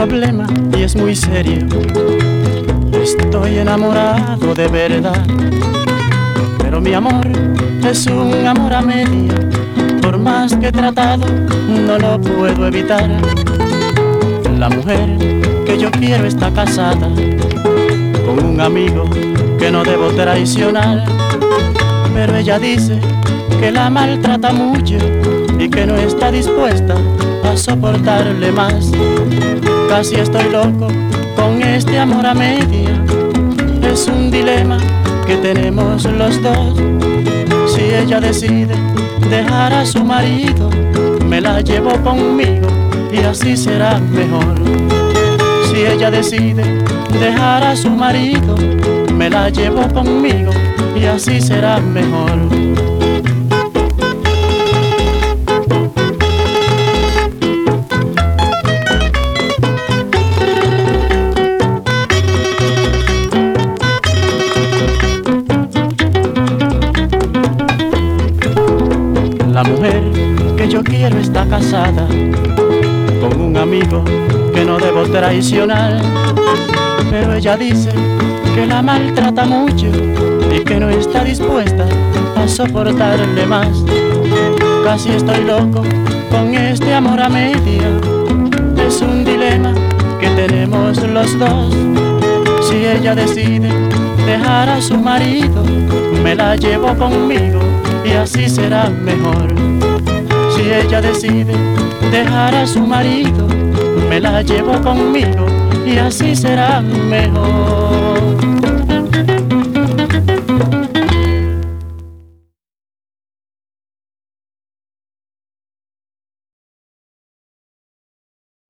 problema y es muy serio. Estoy enamorado de verdad, pero mi amor es un amor a media. Por más que he tratado, no lo puedo evitar. La mujer que yo quiero está casada con un amigo que no debo traicionar, pero ella dice que la maltrata mucho y que no está dispuesta a soportarle más. Casi estoy loco con este amor a media. Es un dilema que tenemos los dos. Si ella decide dejar a su marido, me la llevo conmigo y así será mejor. Si ella decide dejar a su marido, me la llevo conmigo y así será mejor. La mujer que yo quiero está casada con un amigo que no debo traicionar, pero ella dice que la maltrata mucho y que no está dispuesta a soportarle más. Casi estoy loco con este amor a media. Es un dilema que tenemos los dos. Si ella decide dejar a su marido, me la llevo conmigo y así será mejor. Si ella decide dejar a su marido, me la llevo conmigo y así será mejor.